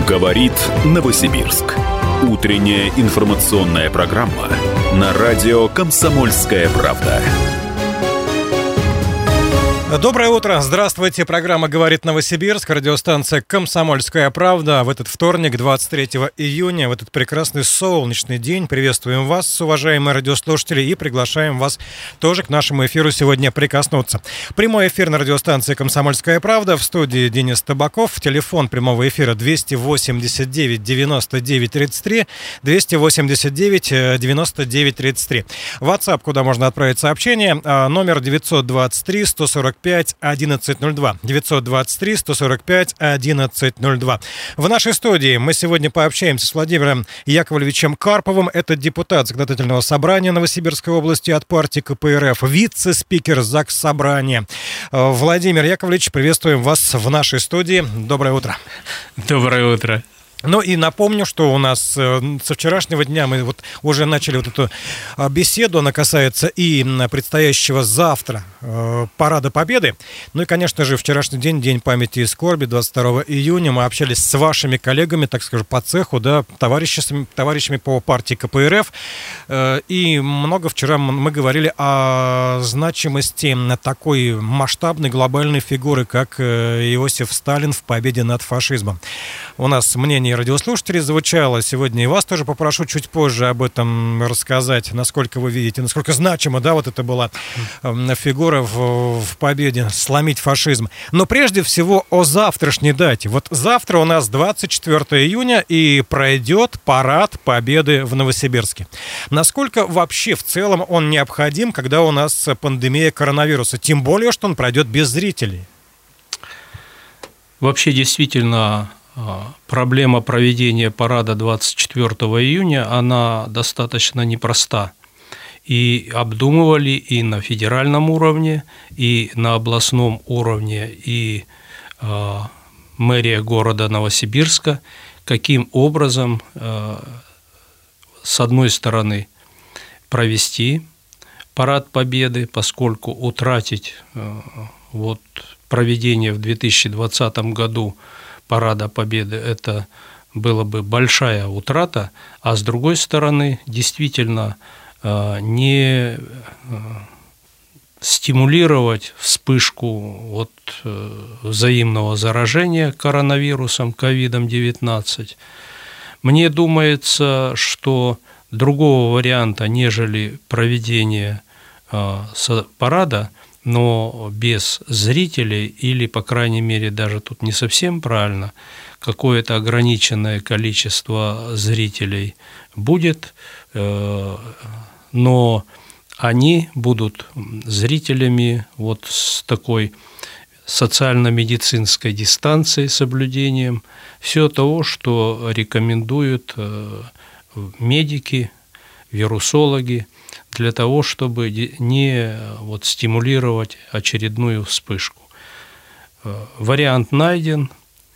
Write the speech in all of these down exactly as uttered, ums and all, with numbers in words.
Говорит Новосибирск. Утренняя информационная программа на радио «Комсомольская правда». Доброе утро. Здравствуйте. Программа «Говорит Новосибирск», радиостанция «Комсомольская правда». В этот вторник, двадцать третьего июня, в этот прекрасный солнечный день приветствуем вас, уважаемые радиослушатели, и приглашаем вас тоже к нашему эфиру сегодня прикоснуться. Прямой эфир на радиостанции «Комсомольская правда». В студии Денис Табаков. Телефон прямого эфира двести восемьдесят девять девяносто девять тридцать три, двести восемьдесят девять девяносто девять тридцать три. WhatsApp, куда можно отправить сообщение, номер девятьсот двадцать три сто сорок пять одиннадцать ноль два. девятьсот двадцать три сто сорок пять одиннадцать ноль два. В нашей студии мы сегодня пообщаемся с Владимиром Яковлевичем Карповым. Это депутат Законодательного собрания Новосибирской области от партии ка пэ эр эф, вице-спикер Заксобрания. Владимир Яковлевич, приветствуем вас в нашей студии. Доброе утро. Доброе утро. Ну и напомню, что у нас со вчерашнего дня мы вот уже начали вот эту беседу, она касается и предстоящего завтра Парада Победы. Ну и, конечно же, вчерашний день, День памяти и скорби, двадцать второго июня, мы общались с вашими коллегами, так скажем, по цеху, да, товарищами, товарищами по партии ка пэ эр эф. И много вчера мы говорили о значимости такой масштабной глобальной фигуры, как Иосиф Сталин в победе над фашизмом. У нас мнение радиослушателей звучало. Сегодня и вас тоже попрошу чуть позже об этом рассказать, насколько вы видите, насколько значима, да, вот это была фигура в, в победе, сломить фашизм. Но прежде всего о завтрашней дате. Вот завтра у нас двадцать четвёртого июня и пройдет Парад Победы в Новосибирске. Насколько вообще в целом он необходим, когда у нас пандемия коронавируса? Тем более, что он пройдет без зрителей. Вообще, действительно, проблема проведения парада двадцать четвёртого июня, она достаточно непроста. И обдумывали и на федеральном уровне, и на областном уровне, и э, мэрия города Новосибирска, каким образом, э, с одной стороны, провести парад Победы, поскольку утратить э, вот, проведение в две тысячи двадцатом году Парада Победы – это была бы большая утрата, а с другой стороны, действительно, не стимулировать вспышку вот взаимного заражения коронавирусом ковид девятнадцать. Мне думается, что другого варианта, нежели проведение парада, но без зрителей, или, по крайней мере, даже тут не совсем правильно, какое-то ограниченное количество зрителей будет, но они будут зрителями вот с такой социально-медицинской дистанцией, соблюдением всего того, что рекомендуют медики, вирусологи, для того, чтобы не вот, стимулировать очередную вспышку. Вариант найден.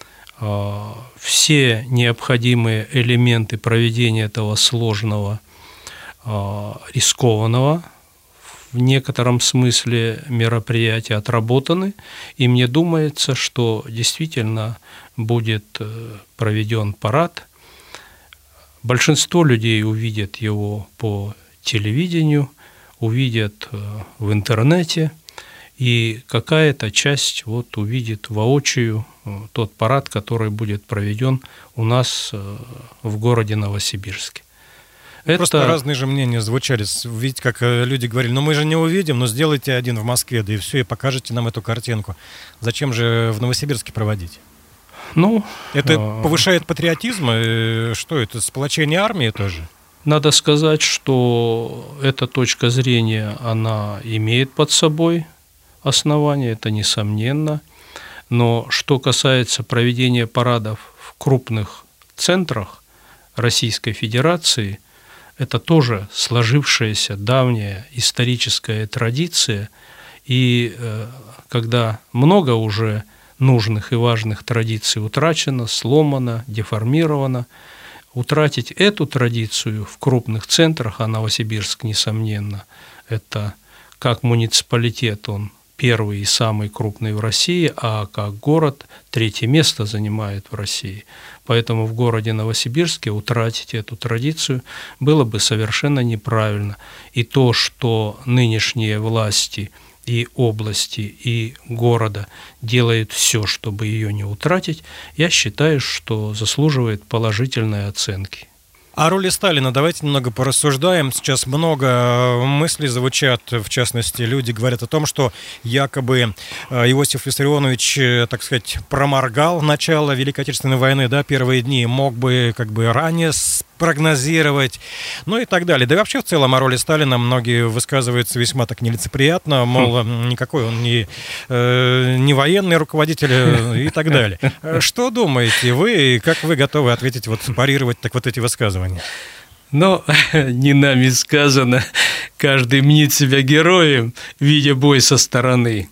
Все необходимые элементы проведения этого сложного, рискованного в некотором смысле мероприятия отработаны, и мне думается, что действительно будет проведен парад. Большинство людей увидят его по телевидению, увидят в интернете, и какая-то часть вот увидит воочию тот парад, который будет проведен у нас в городе Новосибирске. Просто Это... разные же мнения звучали. Видите, как люди говорили, ну мы же не увидим, но сделайте один в Москве, да и все, и покажете нам эту картинку. Зачем же в Новосибирске проводить? Ну, это повышает патриотизм? Что это, сплочение армии тоже? Надо сказать, что эта точка зрения, она имеет под собой основание, это несомненно. Но что касается проведения парадов в крупных центрах Российской Федерации, это тоже сложившаяся давняя историческая традиция. И когда много уже нужных и важных традиций утрачено, сломано, деформировано, утратить эту традицию в крупных центрах, а Новосибирск, несомненно, это как муниципалитет, он первый и самый крупный в России, а как город третье место занимает в России. Поэтому в городе Новосибирске утратить эту традицию было бы совершенно неправильно. И то, что нынешние власти и области, и города делают все, чтобы ее не утратить, я считаю, что заслуживает положительной оценки. О роли Сталина давайте немного порассуждаем. Сейчас много мыслей звучат, в частности, люди говорят о том, что якобы Иосиф Виссарионович, так сказать, проморгал начало Великой Отечественной войны, да, первые дни, мог бы как бы ранее прогнозировать, ну и так далее. Да и вообще в целом о роли Сталина многие высказываются весьма так нелицеприятно, мол, никакой он не, э, не военный руководитель и так далее. Что думаете вы, и как вы готовы ответить, вот парировать так вот эти высказывания? Но не нами сказано, каждый мнит себя героем, видя бой со стороны.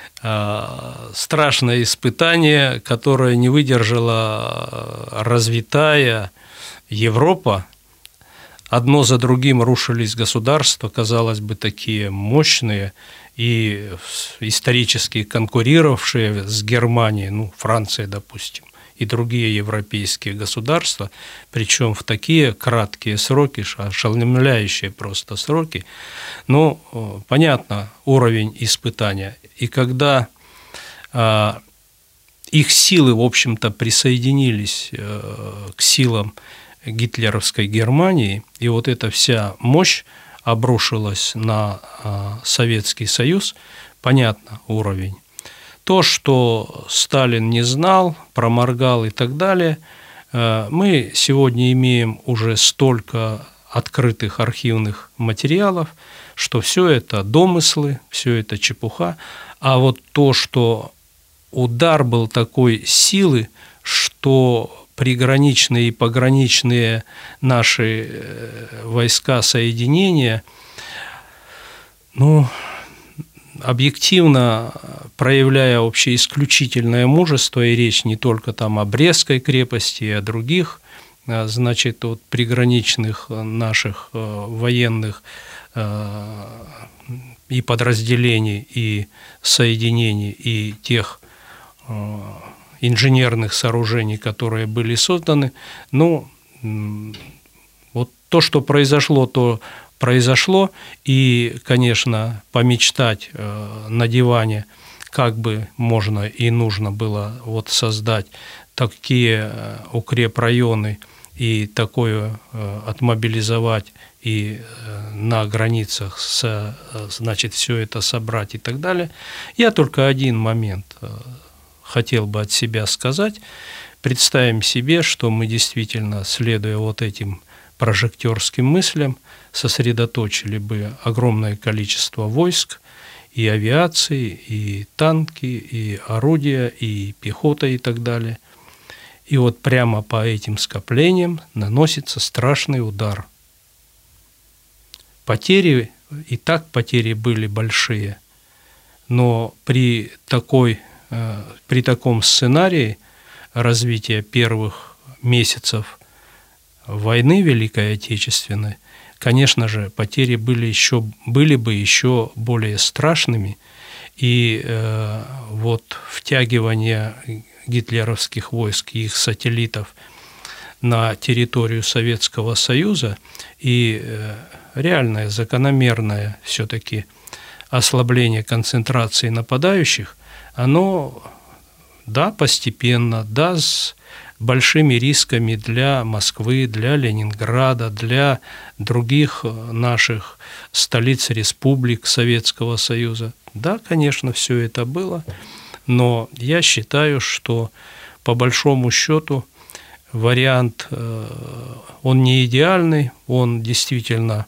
Страшное испытание, которое не выдержала развитая Европа. Одно за другим рушились государства, казалось бы, такие мощные и исторически конкурировавшие с Германией, ну, Франция, допустим, и другие европейские государства, причем в такие краткие сроки, ошеломляющие просто сроки. Ну, понятно, уровень испытания. И когда а, их силы, в общем-то, присоединились а, к силам гитлеровской Германии, и вот эта вся мощь обрушилась на а, Советский Союз, понятно, уровень. То, что Сталин не знал, проморгал и так далее, мы сегодня имеем уже столько открытых архивных материалов, что все это домыслы, все это чепуха. А вот то, что удар был такой силы, что приграничные и пограничные наши войска соединения, ну, объективно проявляя вообще исключительное мужество, и речь не только там о Брестской крепости, и о других, значит, вот приграничных наших военных и подразделений, и соединений, и тех инженерных сооружений, которые были созданы, ну, вот то, что произошло, то произошло, и, конечно, помечтать э, на диване, как бы можно и нужно было вот создать такие э, укрепрайоны и такое э, отмобилизовать и э, на границах, с, э, значит, все это собрать и так далее. Я только один момент э, хотел бы от себя сказать. Представим себе, что мы действительно, следуя вот этим прожекторским мыслям, сосредоточили бы огромное количество войск, и авиации, и танки, и орудия, и пехота, и так далее. И вот прямо по этим скоплениям наносится страшный удар. Потери, и так потери были большие, но при, такой, при таком сценарии развития первых месяцев войны Великой Отечественной, конечно же, потери были, еще, были бы еще более страшными, и э, вот втягивание гитлеровских войск и их сателлитов на территорию Советского Союза и э, реальное, закономерное все-таки ослабление концентрации нападающих, оно, да, постепенно, да, с большими рисками для Москвы, для Ленинграда, для других наших столиц республик Советского Союза. Да, конечно, все это было, но я считаю, что по большому счету вариант, он не идеальный, он действительно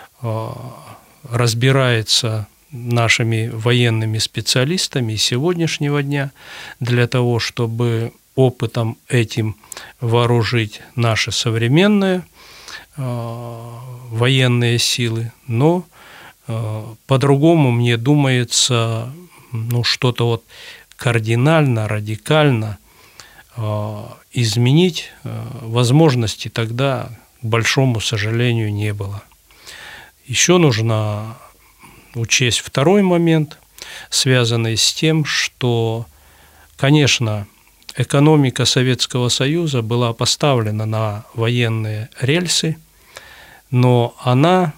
разбирается нашими военными специалистами сегодняшнего дня для того, чтобы опытом этим вооружить наши современные э, военные силы, но э, по-другому, мне думается, ну, что-то вот кардинально, радикально э, изменить э, возможности тогда, к большому сожалению, не было. Еще нужно учесть второй момент. связанные с тем, что, конечно, экономика Советского Союза была поставлена на военные рельсы, но она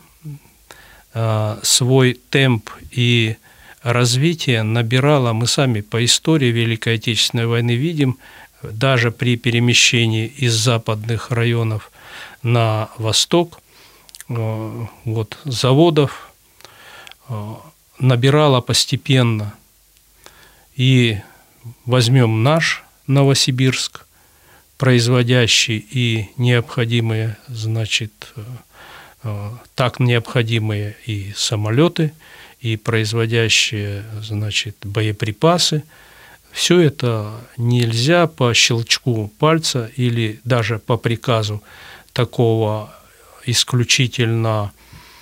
э, свой темп и развитие набирала, мы сами по истории Великой Отечественной войны видим, даже при перемещении из западных районов на восток, э, вот, заводов э, набирала постепенно. И возьмем наш Новосибирск, производящий и необходимые, значит, э, так необходимые и самолеты, и производящие, значит, боеприпасы. Все это нельзя по щелчку пальца или даже по приказу такого исключительно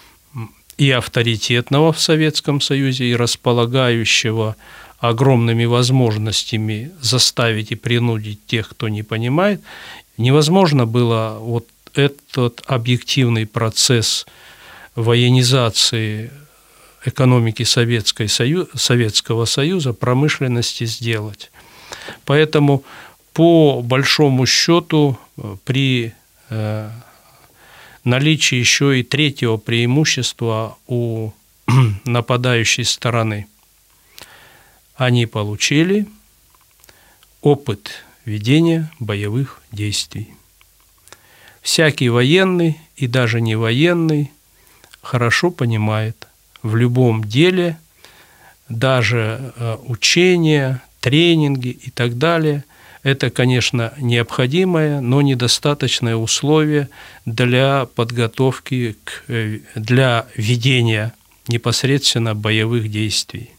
и авторитетного в Советском Союзе, и располагающего огромными возможностями заставить и принудить тех, кто не понимает, невозможно было вот этот объективный процесс военизации экономики Советской Союз, Советского Союза, промышленности сделать. Поэтому, по большому счету, при э, наличии еще и третьего преимущества у нападающей стороны, они получили опыт ведения боевых действий. Всякий военный и даже не военный хорошо понимает, в любом деле, даже учения, тренинги и так далее, это, конечно, необходимое, но недостаточное условие для подготовки, к, для ведения непосредственно боевых действий.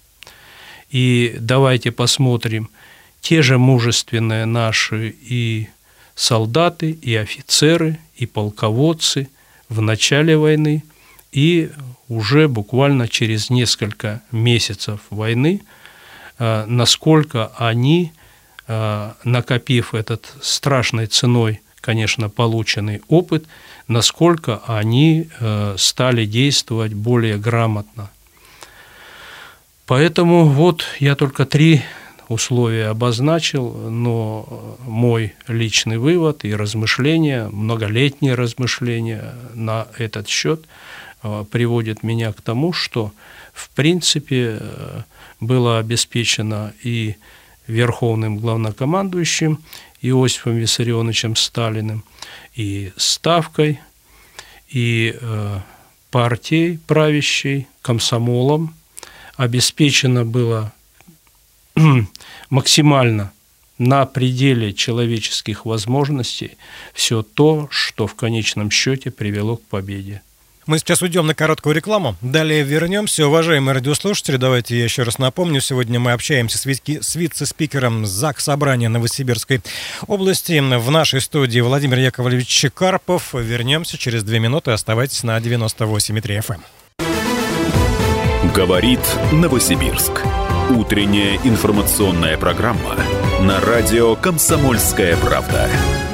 И давайте посмотрим, те же мужественные наши и солдаты, и офицеры, и полководцы в начале войны, и уже буквально через несколько месяцев войны, насколько они, накопив этот страшной ценой, конечно, полученный опыт, насколько они стали действовать более грамотно. Поэтому вот я только три условия обозначил, но мой личный вывод и размышления, многолетние размышления на этот счет приводит меня к тому, что в принципе было обеспечено и верховным главнокомандующим Иосифом Виссарионовичем Сталиным, и Ставкой, и партией правящей, комсомолом. Обеспечено было максимально на пределе человеческих возможностей все то, что в конечном счете привело к победе. Мы сейчас уйдем на короткую рекламу, далее вернемся. Уважаемые радиослушатели, давайте я еще раз напомню, сегодня мы общаемся с вице-спикером Заксобрания Новосибирской области. В нашей студии Владимир Яковлевич Карпов. Вернемся через две минуты, оставайтесь на девяносто восемь и три эф эм. Говорит Новосибирск. Утренняя информационная программа на радио «Комсомольская правда».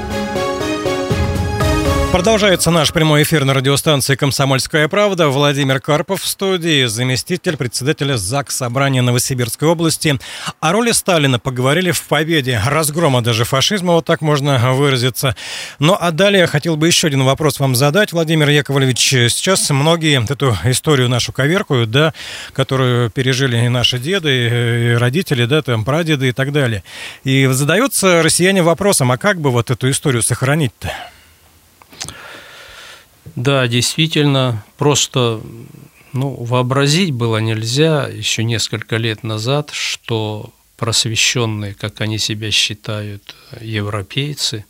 Продолжается наш прямой эфир на радиостанции «Комсомольская правда». Владимир Карпов в студии, заместитель председателя Заксобрания Новосибирской области. О роли Сталина поговорили в победе разгрома даже фашизма, вот так можно выразиться. Ну а далее я хотел бы еще один вопрос вам задать, Владимир Яковлевич. Сейчас многие эту историю нашу коверкуют, да, которую пережили и наши деды, и родители, да, там, прадеды и так далее. И задаются россияне вопросом, а как бы вот эту историю сохранить-то? Да, действительно, просто ну, вообразить было нельзя еще несколько лет назад, что просвещенные, как они себя считают, европейцы,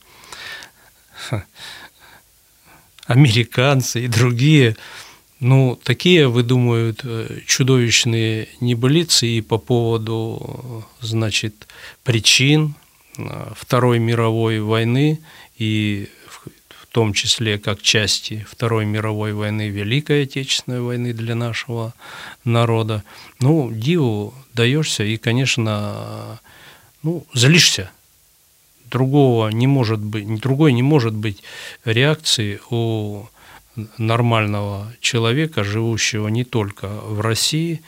американцы и другие, ну, такие выдумывают чудовищные небылицы и по поводу, значит, причин Второй мировой войны и в том числе как части Второй мировой войны, Великой Отечественной войны для нашего народа. Ну, диву даешься и, конечно, ну, злишься. Другого не может быть, другой не может быть реакции у нормального человека, живущего не только в России,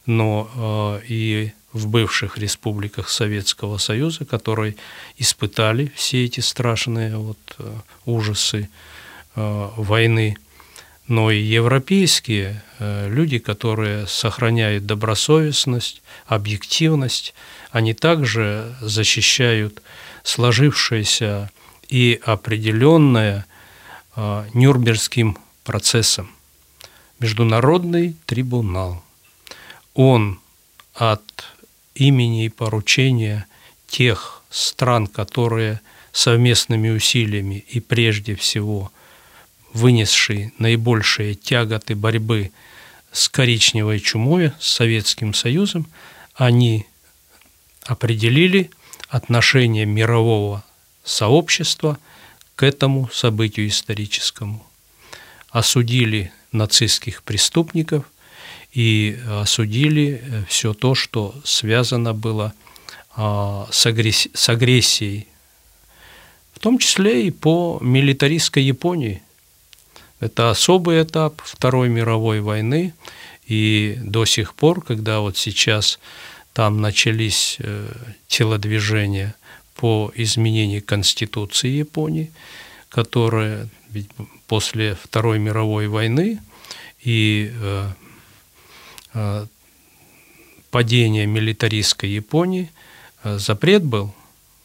но и в бывших республиках Советского Союза, которые испытали все эти страшные вот ужасы войны, но и европейские люди, которые сохраняют добросовестность, объективность, они также защищают сложившееся и определенное Нюрнбергским процессом. Международный трибунал. Он от имени и поручения тех стран, которые совместными усилиями и прежде всего вынесшие наибольшие тяготы борьбы с коричневой чумой, с Советским Союзом, они определили отношение мирового сообщества к этому событию историческому, осудили нацистских преступников и осудили все то, что связано было с агрессией, в том числе и по милитаристской Японии. Это особый этап Второй мировой войны, и до сих пор, когда вот сейчас там начались телодвижения по изменению Конституции Японии, которая ведь после Второй мировой войны и э, э, падения милитаристской Японии э, запрет был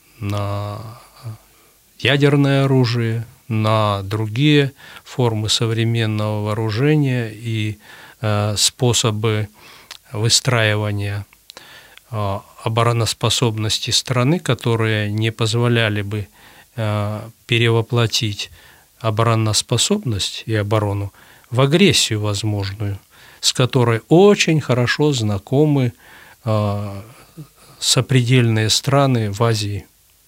на ядерное оружие, на другие формы современного вооружения и э, способы выстраивания э, обороноспособности страны, которые не позволяли бы э, перевоплотить обороноспособность и оборону в агрессию возможную, с которой очень хорошо знакомы э, сопредельные страны в Азии.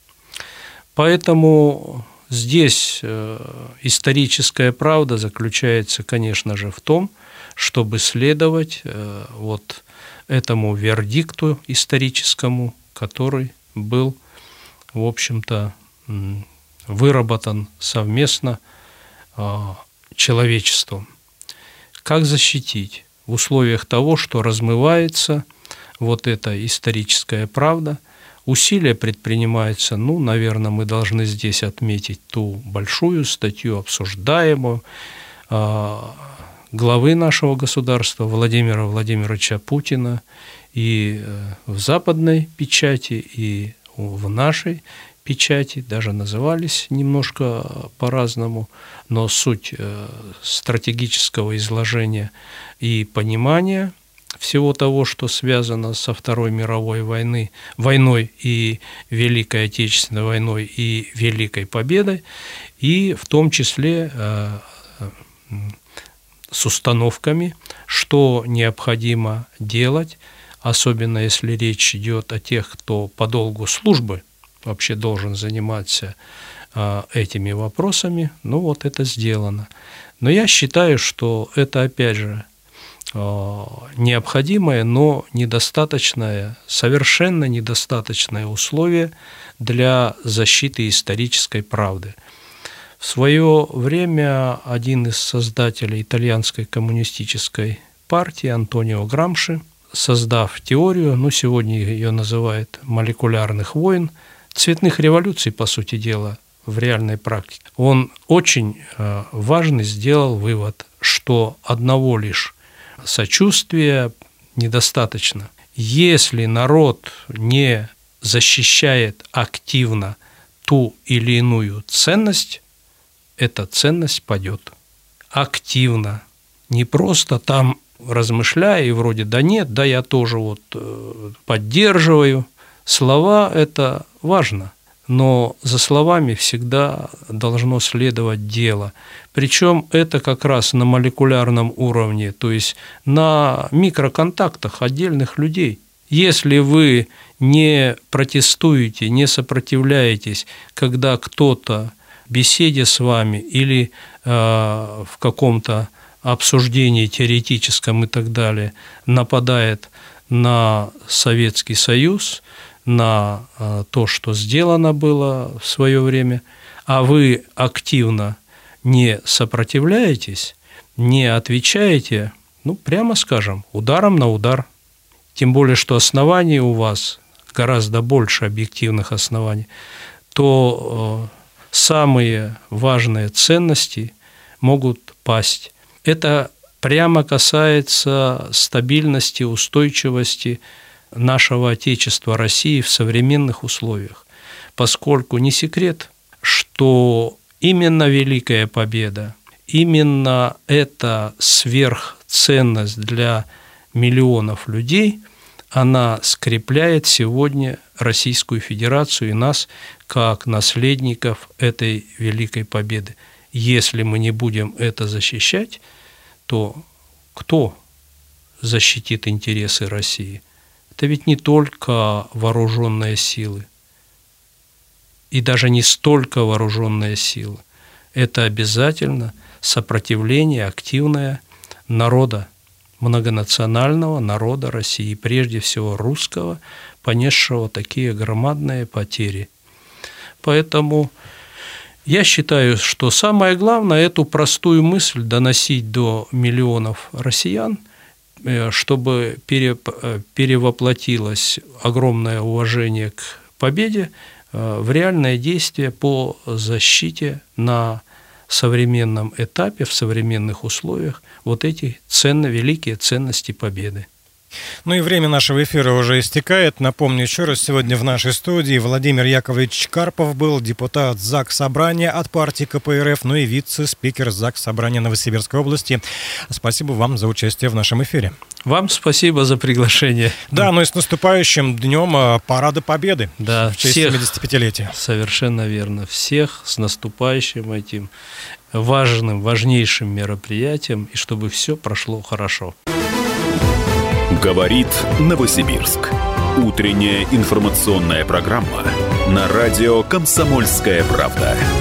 Поэтому здесь э, историческая правда заключается, конечно же, в том, чтобы следовать э, вот этому вердикту историческому, который был, в общем-то, выработан совместно человечеством. Как защитить в условиях того, что размывается вот эта историческая правда? Усилия предпринимаются, ну, наверное, мы должны здесь отметить ту большую статью, обсуждаемую, главы нашего государства Владимира Владимировича Путина и в западной печати, и в нашей печати, даже назывались немножко по-разному, но суть стратегического изложения и понимания всего того, что связано со Второй мировой войны, войной и Великой Отечественной войной и Великой Победой, и в том числе с установками, что необходимо делать, особенно если речь идет о тех, кто по долгу службы вообще должен заниматься а, этими вопросами. Ну вот это сделано. Но я считаю, что это, опять же, а, необходимое, но недостаточное, совершенно недостаточное условие для защиты исторической правды. В свое время один из создателей итальянской коммунистической партии, Антонио Грамши, создав теорию, ну, сегодня ее называют молекулярных войн, цветных революций, по сути дела, в реальной практике, он очень важный сделал вывод, что одного лишь сочувствия недостаточно. Если народ не защищает активно ту или иную ценность, эта ценность падет. Активно. Не просто там размышляя и вроде да нет, да я тоже вот поддерживаю. Слова – это важно, но за словами всегда должно следовать дело. Причем это как раз на молекулярном уровне, то есть на микроконтактах отдельных людей. Если вы не протестуете, не сопротивляетесь, когда кто-то в беседе с вами или э, в каком-то обсуждении теоретическом и так далее нападает на Советский Союз, на э, то, что сделано было в свое время, а вы активно не сопротивляетесь, не отвечаете, ну, прямо скажем, ударом на удар. тем более, что оснований у вас гораздо больше объективных оснований, то самые важные ценности могут пасть. Это прямо касается стабильности, устойчивости нашего Отечества, России в современных условиях, поскольку не секрет, что именно Великая Победа, именно эта сверхценность для миллионов людей, она скрепляет сегодня Российскую Федерацию и нас как наследников этой Великой Победы. Если мы не будем это защищать, то кто защитит интересы России? Это ведь не только вооруженные силы, и даже не столько вооруженные силы. Это обязательно сопротивление активное народа, многонационального народа России, прежде всего русского, понесшего такие громадные потери. Поэтому я считаю, что самое главное – эту простую мысль доносить до миллионов россиян, чтобы перевоплотилось огромное уважение к победе в реальное действие по защите на современном этапе, в современных условиях вот эти ценные, великие ценности победы. Ну и время нашего эфира уже истекает. Напомню еще раз, сегодня в нашей студии Владимир Яковлевич Карпов был, депутат ЗАГС Собрания от партии ка пэ эр эф, ну и вице-спикер ЗАГС Собрания Новосибирской области. Спасибо вам за участие в нашем эфире. Вам спасибо за приглашение. Да, ну и с наступающим днем Парада Победы, да, в честь всех, семидесятипятилетия. Совершенно верно. Всех с наступающим этим важным, важнейшим мероприятием, и чтобы все прошло хорошо. Говорит Новосибирск. Утренняя информационная программа на радио «Комсомольская правда».